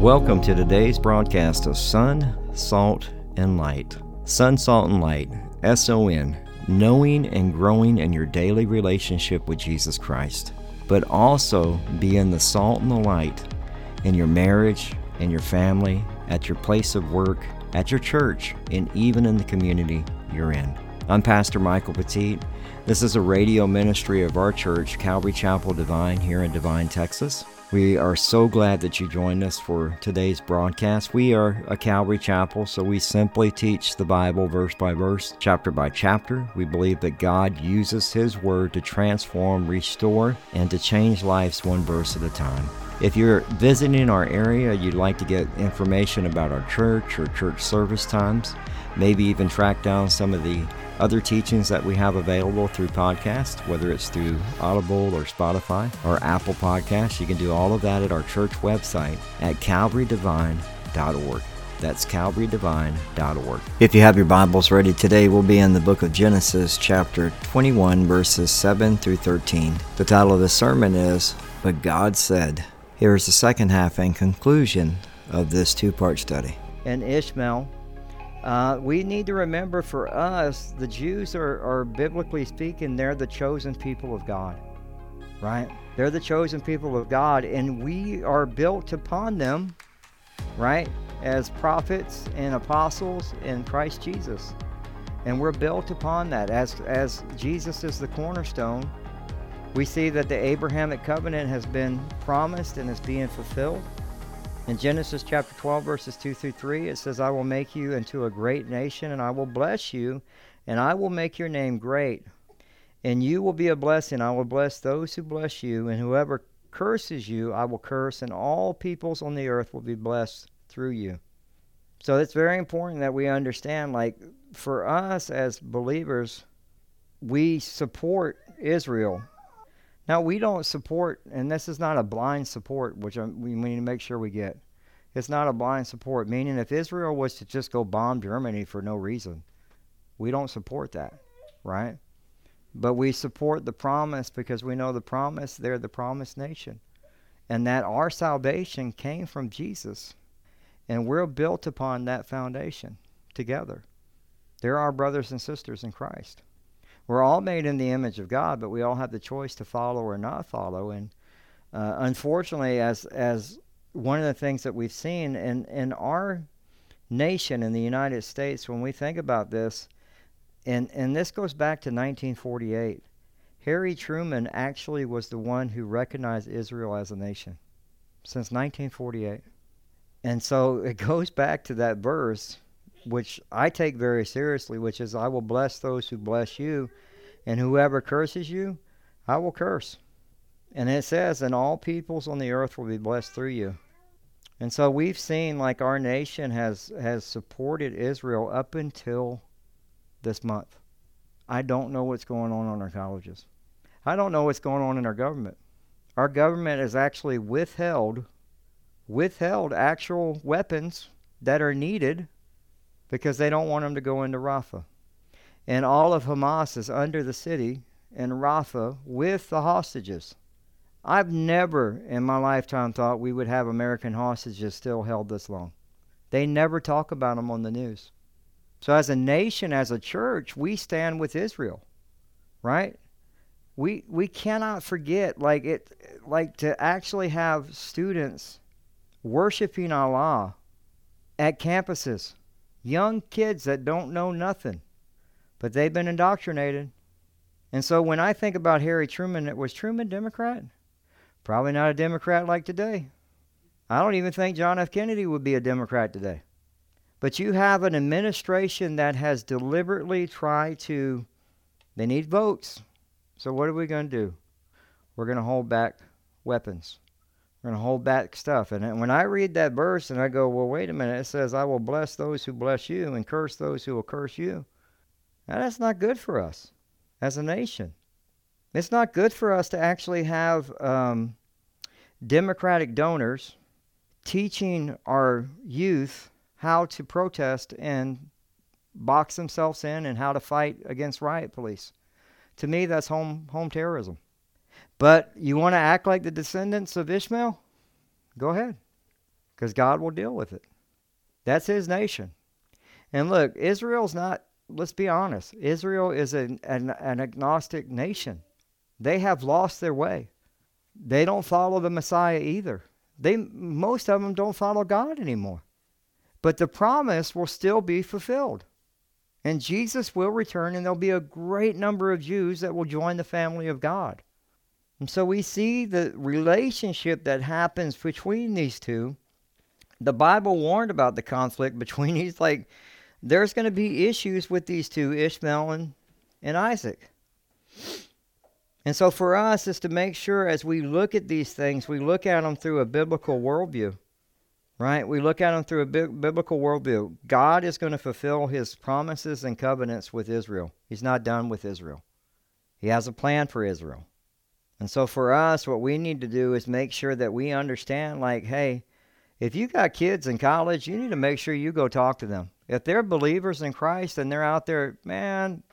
Welcome to today's broadcast of Sun, Salt, and Light. Sun, Salt, and Light, S-O-N, knowing and growing in your daily relationship with Jesus Christ, but also being the salt and the light in your marriage, in your family, at your place of work, at your church, and even in the community you're in. I'm Pastor Michael Petit. This is a radio ministry of our church, Calvary Chapel Divine, here in Divine, Texas. We are so glad that you joined us for today's broadcast. We are a Calvary Chapel, so we simply teach the Bible verse by verse, chapter by chapter. We believe that God uses His Word to transform, restore, and to change lives one verse at a time. If you're visiting our area, you'd like to get information about our church or church service times, maybe even track down some of the other teachings that we have available through podcast, whether it's through Audible or Spotify or Apple Podcasts, you can do all of that at our church website at calvarydivine.org. That's calvarydivine.org. If you have your Bibles ready, today we'll be in the book of Genesis, chapter 21, verses 7 through 13. The title of the sermon is, But God Said. Here is the second half and conclusion of this two-part study. And Ishmael, we need to remember, for us, the Jews are biblically speaking, they're the chosen people of God, right? They're the chosen people of God, and we are built upon them, right, as prophets and apostles in Christ Jesus. And we're built upon that. As Jesus is the cornerstone, we see that the Abrahamic covenant has been promised and is being fulfilled. In Genesis chapter 12, verses 2 through 3, it says, I will make you into a great nation, and I will bless you, and I will make your name great. And you will be a blessing. I will bless those who bless you, and whoever curses you, I will curse, and all peoples on the earth will be blessed through you. So it's very important that we understand, like, for us as believers, we support Israel. Now, we don't support, and this is not a blind support, which we need to make sure we get. It's not a blind support, meaning if Israel was to just go bomb Germany for no reason, we don't support that, right? But we support the promise because we know the promise, they're the promised nation, and that our salvation came from Jesus, and we're built upon that foundation together. They're our brothers and sisters in Christ. We're all made in the image of God, but we all have the choice to follow or not follow. And unfortunately, as one of the things that we've seen in our nation, in the United States, when we think about this, and this goes back to 1948, Harry Truman actually was the one who recognized Israel as a nation since 1948. And so it goes back to that verse, which I take very seriously, which is, I will bless those who bless you, and whoever curses you, I will curse. And it says, and all peoples on the earth will be blessed through you. And so we've seen, like, our nation has supported Israel up until this month. I don't know what's going on our colleges. I don't know what's going on in our government. Our government has actually withheld actual weapons that are needed because they don't want them to go into Rafah. And all of Hamas is under the city in Rafah with the hostages. I've never in my lifetime thought we would have American hostages still held this long. They never talk about them on the news. So as a nation, as a church, we stand with Israel, right? We cannot forget, like to actually have students worshiping Allah at campuses. Young kids that don't know nothing, but they've been indoctrinated. And so when I think about Harry Truman, was Truman Democrat? Probably not a Democrat like today. I don't even think John F. Kennedy would be a Democrat today. But you have an administration that has deliberately tried to, they need votes. So what are we going to do? We're going to hold back weapons. We're going to hold back stuff. And when I read that verse and I go, well, wait a minute, it says, I will bless those who bless you and curse those who will curse you. Now, that's not good for us as a nation. It's not good for us to actually have Democratic donors teaching our youth how to protest and box themselves in and how to fight against riot police. To me, that's home terrorism. But you want to act like the descendants of Ishmael? Go ahead. because God will deal with it. That's his nation. And look, Israel's not, let's be honest, Israel is an agnostic nation. They have lost their way. They don't follow the Messiah either. Most of them don't follow God anymore. But the promise will still be fulfilled. And Jesus will return, and there'll be a great number of Jews that will join the family of God. And so we see the relationship that happens between these two. The Bible warned about the conflict between these. Like, there's going to be issues with these two, Ishmael and Isaac. And so for us is to make sure as we look at these things, we look at them through a biblical worldview, right? We look at them through a biblical worldview. God is going to fulfill his promises and covenants with Israel. He's not done with Israel. He has a plan for Israel. And so for us, what we need to do is make sure that we understand, like, hey, if you got kids in college, you need to make sure you go talk to them. If they're believers in Christ and they're out there, man,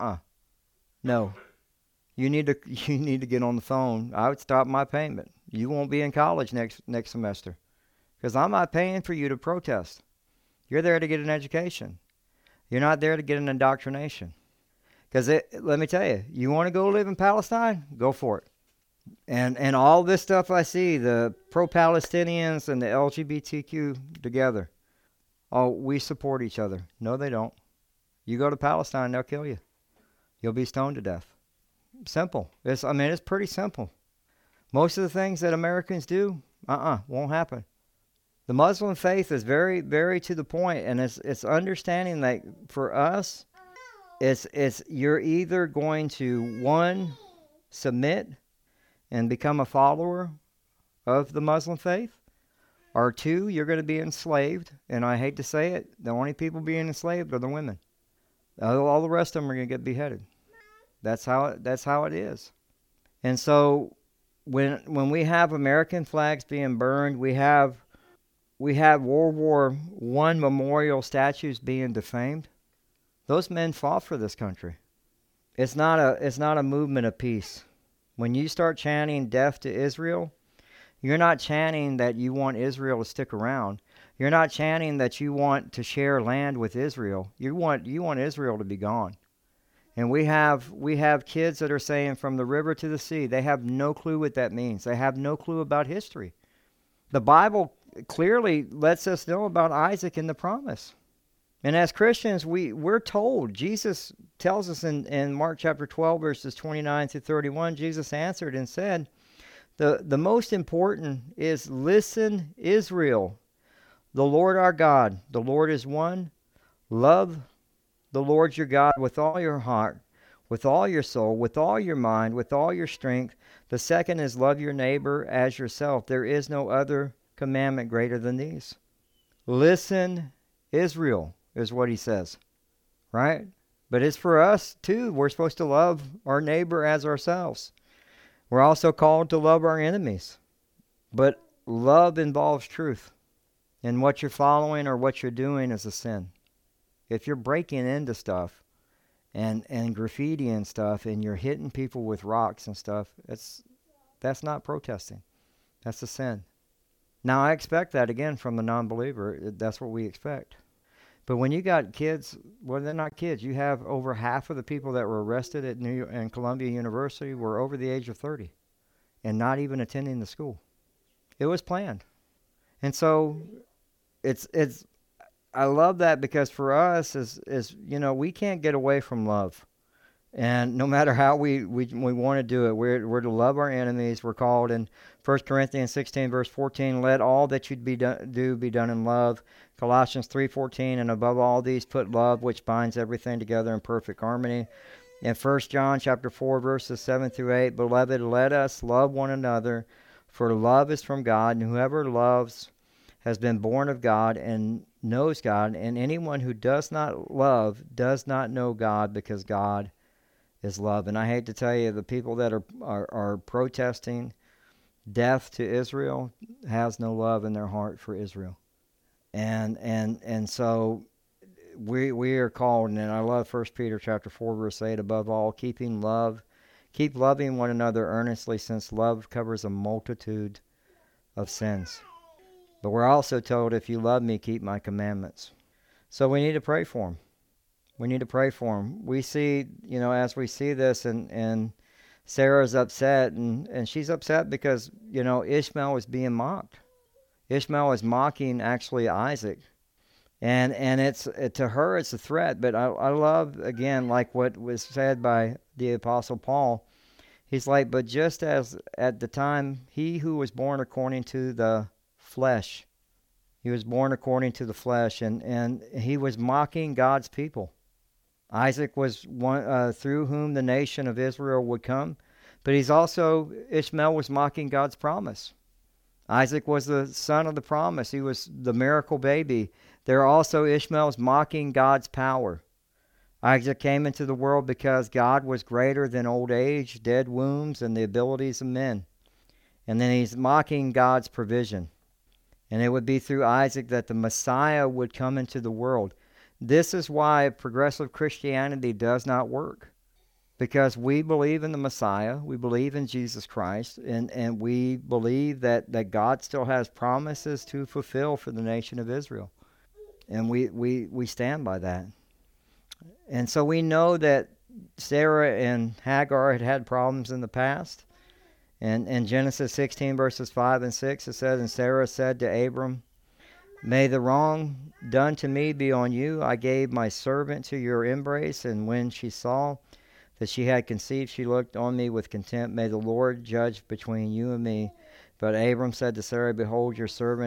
no. You need to get on the phone. I would stop my payment. You won't be in college next semester because I'm not paying for you to protest. You're there to get an education. You're not there to get an indoctrination. Because let me tell you, you want to go live in Palestine? Go for it. And all this stuff I see, the pro-Palestinians and the LGBTQ together, oh, we support each other. No, they don't. You go to Palestine, they'll kill you. You'll be stoned to death. Simple. It's pretty simple. Most of the things that Americans do, won't happen. The Muslim faith is very, very to the point, and it's understanding that for us, it's you're either going to, one, submit and become a follower of the Muslim faith, or two, you're going to be enslaved. And I hate to say it, the only people being enslaved are the women. All the rest of them are going to get beheaded. That's how it is. And so when we have American flags being burned, we have World War I memorial statues being defamed. Those men fought for this country. It's not a movement of peace. When you start chanting death to Israel, you're not chanting that you want Israel to stick around. You're not chanting that you want to share land with Israel. You want Israel to be gone. And we have kids that are saying from the river to the sea. They have no clue what that means. They have no clue about history. The Bible clearly lets us know about Isaac and the promise. And as Christians, we're told, Jesus tells us in Mark chapter 12, verses 29 through 31, Jesus answered and said, the most important is, listen, Israel, the Lord our God, the Lord is one. Love the Lord your God with all your heart, with all your soul, with all your mind, with all your strength. The second is love your neighbor as yourself. There is no other commandment greater than these. Listen, Israel, is what he says, right? But it's for us too. We're supposed to love our neighbor as ourselves. We're also called to love our enemies. But love involves truth. And what you're following or what you're doing is a sin. If you're breaking into stuff and graffiti and stuff and you're hitting people with rocks and stuff, that's not protesting. That's a sin. Now, I expect that again from the non-believer. That's what we expect. But when you got kids, well, they're not kids. You have over half of the people that were arrested at Columbia University were over the age of 30 and not even attending the school. It was planned. And so I love that because for us is we can't get away from love. And no matter how we want to do it, we're to love our enemies. We're called in 1 Corinthians 16, verse 14, let all that you be done in love. Colossians 3:14, and above all these put love, which binds everything together in perfect harmony. In 1 John chapter 4, verses 7 through 8, beloved, let us love one another, for love is from God, and whoever loves has been born of God and knows God, and anyone who does not love does not know God, because God is love. And I hate to tell you, the people that are protesting death to Israel has no love in their heart for Israel. And so we are called, and I love 1 Peter chapter 4, verse 8, above all, keep loving one another earnestly, since love covers a multitude of sins. But we're also told, if you love me, keep my commandments. So we need to pray for him. We need to pray for him. We see, as we see this, and Sarah's upset, and she's upset because, Ishmael is being mocked. Ishmael is mocking, actually, Isaac. And to her, it's a threat. But I love, again, like what was said by the Apostle Paul. He's like, but just as at the time, he who was born according to the flesh, he was born according to the flesh, and he was mocking God's people. Isaac was one through whom the nation of Israel would come, but Ishmael was mocking God's promise. Isaac was the son of the promise. He was the miracle baby. There are also Ishmael's mocking God's power. Isaac came into the world because God was greater than old age, dead wombs, and the abilities of men. And then he's mocking God's provision. And it would be through Isaac that the Messiah would come into the world. This is why progressive Christianity does not work. Because we believe in the Messiah, we believe in Jesus Christ, and we believe that God still has promises to fulfill for the nation of Israel. And we stand by that. And so we know that Sarah and Hagar had problems in the past. And in Genesis 16, verses 5 and 6, it says, and Sarah said to Abram, may the wrong done to me be on you. I gave my servant to your embrace, and when she saw that she had conceived, she looked on me with contempt. May the Lord judge between you and me. But Abram said to Sarah, behold, your servant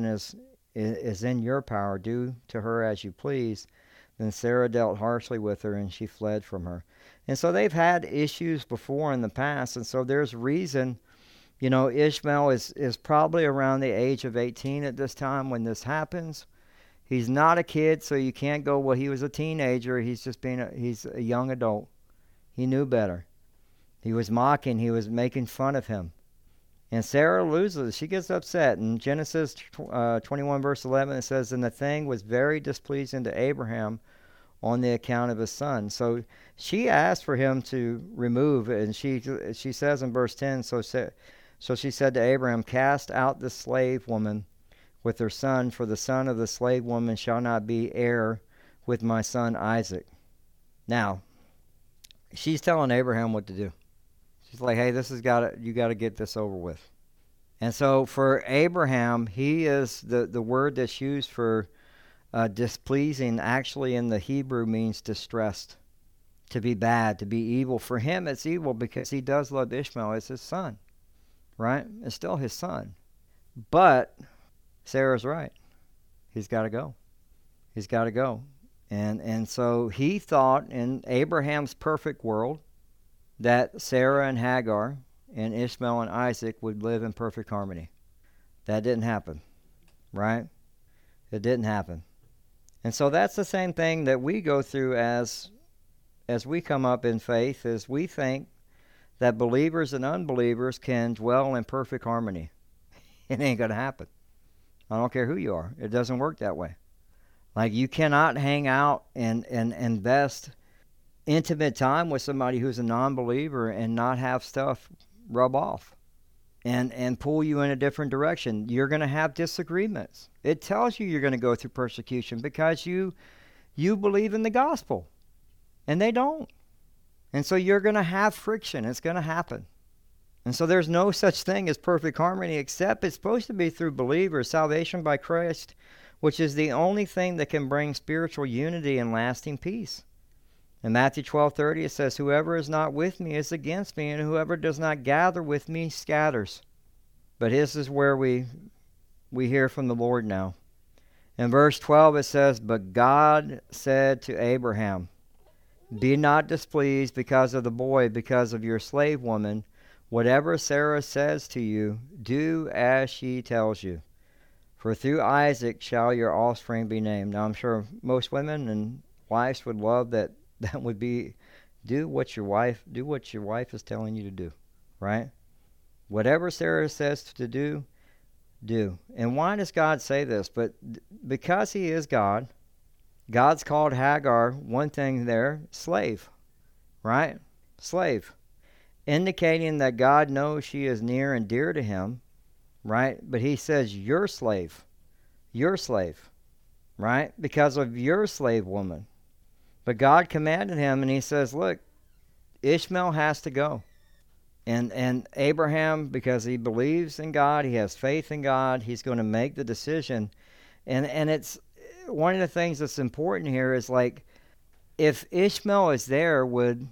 is in your power. Do to her as you please. Then Sarah dealt harshly with her, and she fled from her. And so they've had issues before in the past, and so there's reason. Ishmael is probably around the age of 18 at this time when this happens. He's not a kid, so you can't go, well, he was a teenager. He's a young adult. He knew better. He was mocking. He was making fun of him. And Sarah loses. She gets upset. In Genesis 21, verse 11, it says, and the thing was very displeasing to Abraham on the account of his son. So she asked for him to remove it. And she says in verse 10, so she said to Abraham, cast out the slave woman with her son, for the son of the slave woman shall not be heir with my son Isaac. Now, she's telling Abraham what to do. She's like, hey, you got to get this over with. And so for Abraham, he is the word that's used for displeasing, actually in the Hebrew means distressed, to be bad, to be evil. For him, it's evil because he does love Ishmael as his son, right? It's still his son. But Sarah's right. He's got to go. He's got to go. And so he thought in Abraham's perfect world that Sarah and Hagar and Ishmael and Isaac would live in perfect harmony. That didn't happen, right? It didn't happen. And so that's the same thing that we go through as we come up in faith, is we think that believers and unbelievers can dwell in perfect harmony. It ain't going to happen. I don't care who you are. It doesn't work that way. Like, you cannot hang out and invest intimate time with somebody who's a non-believer and not have stuff rub off and pull you in a different direction. You're going to have disagreements. It tells you you're going to go through persecution because you believe in the gospel and they don't. And so you're going to have friction. It's going to happen. And so there's no such thing as perfect harmony, except it's supposed to be through believers, salvation by Christ, which is the only thing that can bring spiritual unity and lasting peace. In Matthew 12:30, it says, whoever is not with me is against me, and whoever does not gather with me scatters. But this is where we hear from the Lord now. In verse 12, it says, but God said to Abraham, be not displeased because of the boy, because of your slave woman. Whatever Sarah says to you, do as she tells you. For through Isaac shall your offspring be named. Now, I'm sure most women and wives would love that would be, do what your wife is telling you to do, right? Whatever Sarah says to do, do. And why does God say this? But because he is God, God's called Hagar, one thing there, slave, right? Slave. Indicating that God knows she is near and dear to him, right? But he says, your slave. your slave, right? Because of your slave woman. But God commanded him, and he says, look, Ishmael has to go. And Abraham, because he believes in God, he has faith in God, he's going to make the decision. And it's one of the things that's important here is like, if Ishmael is there, would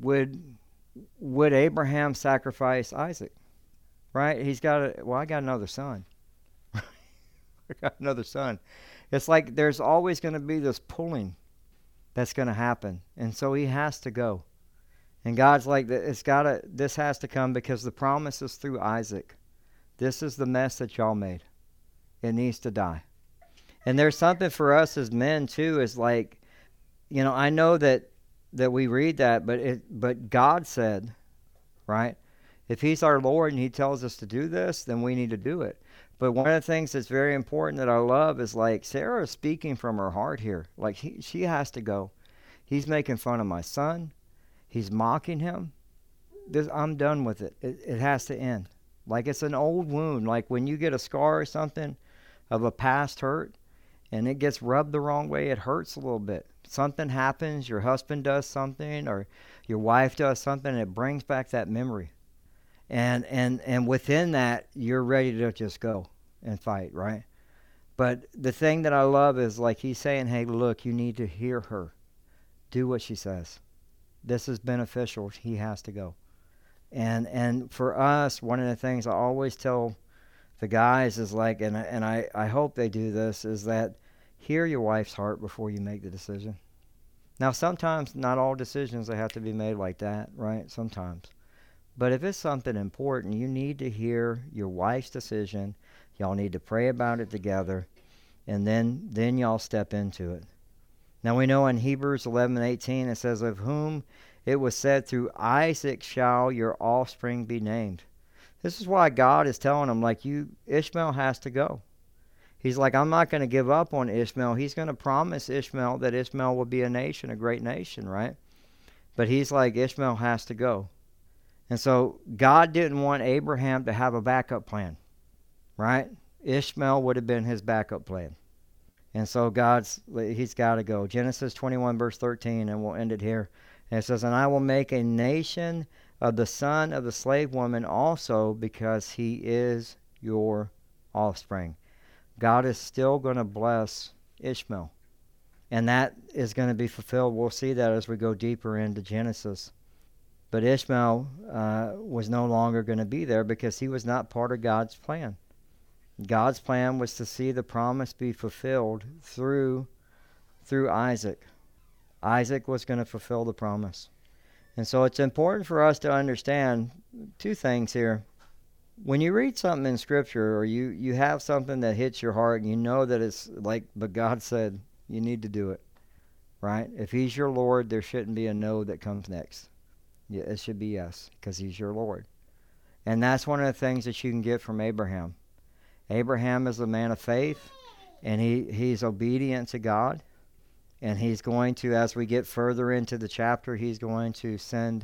Abraham sacrifice Isaac? Right? He's got I got another son. I got another son. It's like there's always going to be this pulling that's going to happen. And so he has to go. And God's like, this has to come because the promise is through Isaac. This is the mess that y'all made. It needs to die. And there's something for us as men too, is like, I know that we read that, but God said, right? If he's our Lord and he tells us to do this, then we need to do it. But one of the things that's very important that I love is like Sarah is speaking from her heart here. Like she has to go. He's making fun of my son. He's mocking him. I'm done with it. It has to end. Like it's an old wound. Like when you get a scar or something of a past hurt and it gets rubbed the wrong way, it hurts a little bit. Something happens, your husband does something or your wife does something, and it brings back that memory. And within that, you're ready to just go and fight, right? But the thing that I love is like he's saying, hey, look, you need to hear her. Do what she says. This is beneficial. He has to go. And for us, one of the things I always tell the guys is like, and I hope they do this, is that hear your wife's heart before you make the decision. Now, sometimes not all decisions they have to be made like that, right? Sometimes. But if it's something important, you need to hear your wife's decision. Y'all need to pray about it together, and then y'all step into it. Now we know in Hebrews 11:18 it says, of whom it was said, through Isaac shall your offspring be named. This is why God is telling him, like, Ishmael has to go. He's like, I'm not going to give up on Ishmael. He's going to promise Ishmael that Ishmael will be a nation, a great nation, right? But he's like, Ishmael has to go. And so God didn't want Abraham to have a backup plan, right? Ishmael would have been his backup plan. And so he's got to go. Genesis 21 verse 13, and we'll end it here. And it says, and I will make a nation of the son of the slave woman also, because he is your offspring. God is still going to bless Ishmael. And that is going to be fulfilled. We'll see that as we go deeper into Genesis. But Ishmael was no longer going to be there because he was not part of God's plan. God's plan was to see the promise be fulfilled through Isaac. Isaac was going to fulfill the promise. And so it's important for us to understand two things here. When you read something in Scripture, or you have something that hits your heart and you know that it's like, but God said, you need to do it, right? If he's your Lord, there shouldn't be a no that comes next. Yeah, it should be yes, because he's your Lord. And that's one of the things that you can get from Abraham. Abraham is a man of faith, and he's obedient to God. And he's going to, as we get further into the chapter, he's going to send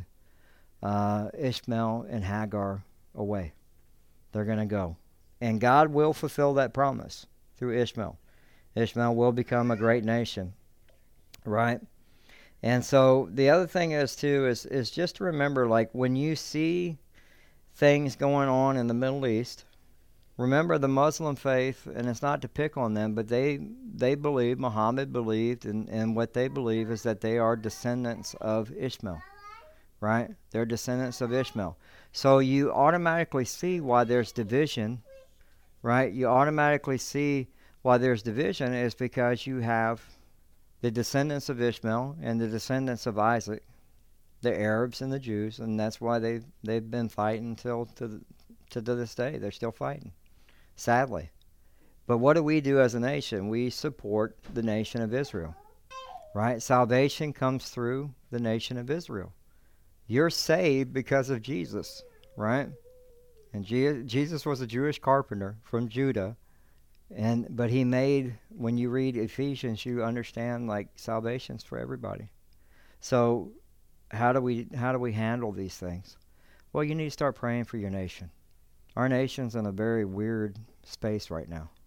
Ishmael and Hagar away. They're going to go. And God will fulfill that promise through Ishmael. Ishmael will become a great nation, right? And so the other thing is, too, is just to remember, like, when you see things going on in the Middle East, remember the Muslim faith, and it's not to pick on them, but they believe, Muhammad believed, and what they believe is that they are descendants of Ishmael, right? They're descendants of Ishmael. So you automatically see why there's division, right? You automatically see why there's division is because you have the descendants of Ishmael and the descendants of Isaac, the Arabs and the Jews, and that's why they've been fighting till to this day. They're still fighting, sadly. But what do we do as a nation? We support the nation of Israel, right? Salvation comes through the nation of Israel. You're saved because of Jesus, right? And Jesus was a Jewish carpenter from Judah, but he made, when you read Ephesians, you understand, like, salvation's for everybody. So how do we handle these things? Well, you need to start praying for your nation. Our nation's in a very weird space right now.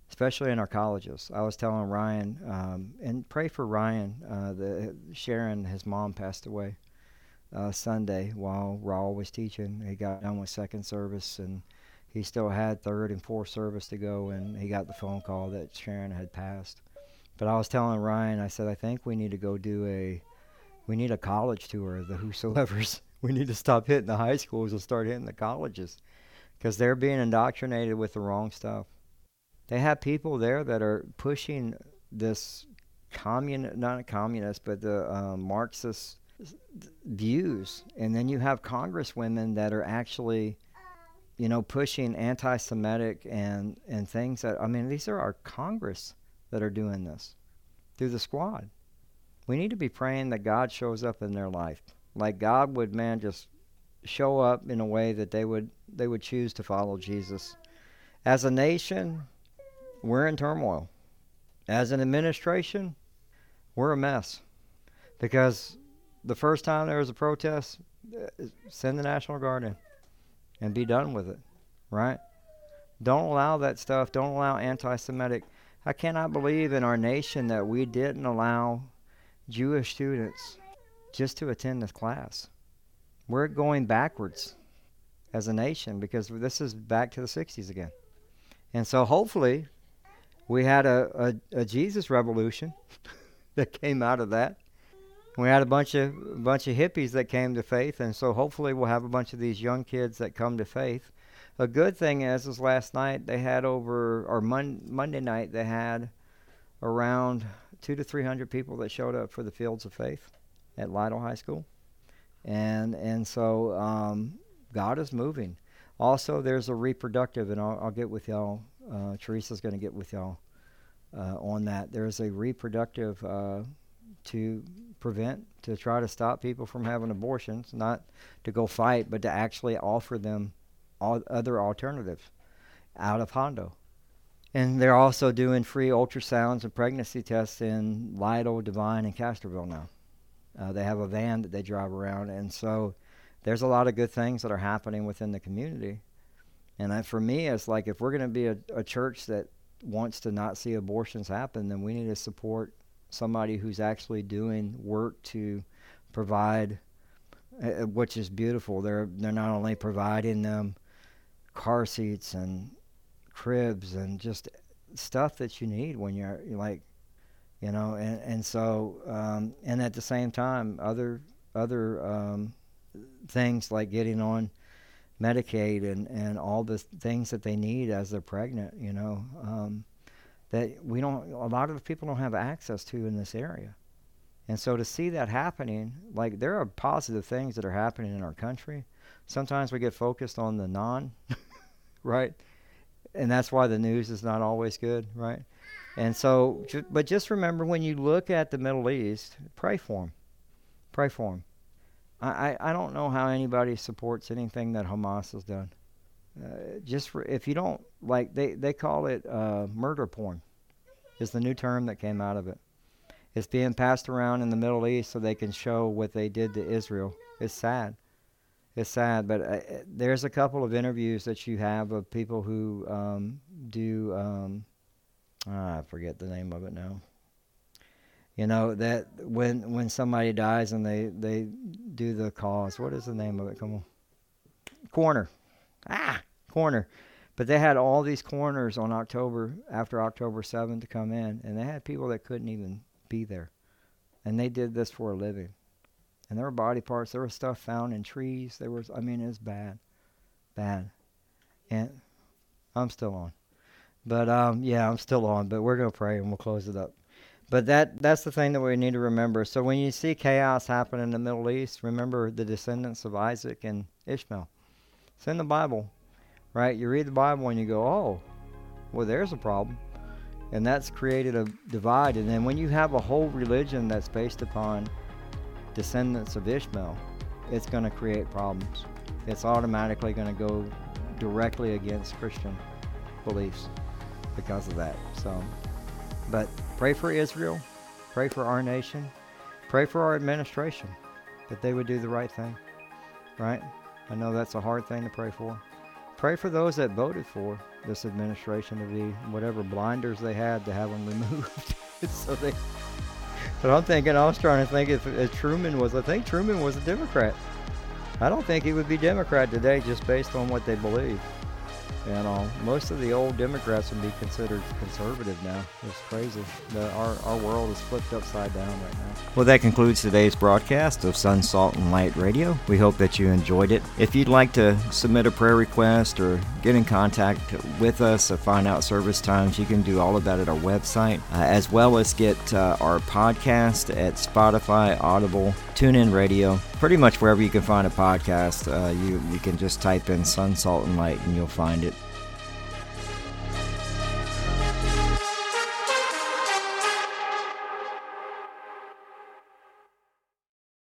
especially in our colleges. I was telling Ryan, and pray for Ryan. Sharon, his mom, passed away Sunday while Raul was teaching. He got done with second service, and he still had third and fourth service to go, and he got the phone call that Sharon had passed. But I was telling Ryan, I said, I think we need to go we need a college tour of the Whosoevers. We need to stop hitting the high schools and start hitting the colleges, because they're being indoctrinated with the wrong stuff. They have people there that are pushing this not communist, but the Marxist views. And then you have congresswomen that are actually, pushing anti-Semitic and things that, these are our Congress that are doing this through the squad. We need to be praying that God shows up in their life. Like God would, just show up in a way that they would choose to follow Jesus. As a nation, we're in turmoil. As an administration, we're a mess. Because the first time there was a protest, send the National Guard in and be done with it, right? Don't allow that stuff. Don't allow anti-Semitic. I cannot believe in our nation that we didn't allow Jewish students just to attend this class. We're going backwards as a nation because this is back to the 60s again. And so hopefully we had a Jesus revolution that came out of that. We had a bunch of hippies that came to faith, and so hopefully we'll have a bunch of these young kids that come to faith. A good thing is last night they had Monday night they had around 200 to 300 people that showed up for the Fields of Faith at Lytle High School, and so God is moving. Also, there's a reproductive, and I'll get with y'all. Teresa's going to get with y'all on that. There's a reproductive to try to stop people from having abortions, not to go fight, but to actually offer them other alternatives out of Hondo. And they're also doing free ultrasounds and pregnancy tests in Lytle, Devine, and Castroville now. They have a van that they drive around, and so there's a lot of good things that are happening within the community. And for me, it's like if we're going to be a church that wants to not see abortions happen, then we need to support somebody who's actually doing work to provide, which is beautiful. They're not only providing them car seats and cribs and just stuff that you need when you're like, and so and at the same time, other things like getting on Medicaid and all the things that they need as they're pregnant, that a lot of the people don't have access to in this area. And so to see that happening, like there are positive things that are happening in our country. Sometimes we get focused on the right? And that's why the news is not always good, right? And so, but just remember when you look at the Middle East, pray for them. Pray for them. I don't know how anybody supports anything that Hamas has done. If you don't, like, they call it murder porn is the new term that came out of it. It's being passed around in the Middle East so they can show what they did to Israel. It's sad. It's sad, but there's a couple of interviews that you have of people who I forget the name of it now. That when somebody dies and they do the cause, what is the name of it? Come on. Coroner. Coroner. But they had all these coroners after October 7th to come in, and they had people that couldn't even be there. And they did this for a living. And there were body parts, there was stuff found in trees. It was bad. Bad. And I'm still on. But I'm still on, but we're going to pray and we'll close it up. But that's the thing that we need to remember. So when you see chaos happen in the Middle East, remember the descendants of Isaac and Ishmael. It's in the Bible, right? You read the Bible and you go, oh, well, there's a problem. And that's created a divide. And then when you have a whole religion that's based upon descendants of Ishmael, it's going to create problems. It's automatically going to go directly against Christian beliefs because of that. So, but pray for Israel, pray for our nation, pray for our administration, that they would do the right thing, right? I know that's a hard thing to pray for. pray for those that voted for this administration to be whatever blinders they had to have them removed. But I'm thinking, I was trying to think if Truman was, I think Truman was a Democrat. I don't think he would be Democrat today just based on what they believe. Most of the old Democrats would be considered conservative now. It's crazy. Our world is flipped upside down right now. Well, that concludes today's broadcast of Sun, Salt, and Light Radio. We hope that you enjoyed it. If you'd like to submit a prayer request or get in contact with us or find out service times, you can do all of that at our website, as well as get our podcast at Spotify, Audible, TuneIn Radio. Pretty much wherever you can find a podcast, you can just type in Sun, Salt, and Light and you'll find it.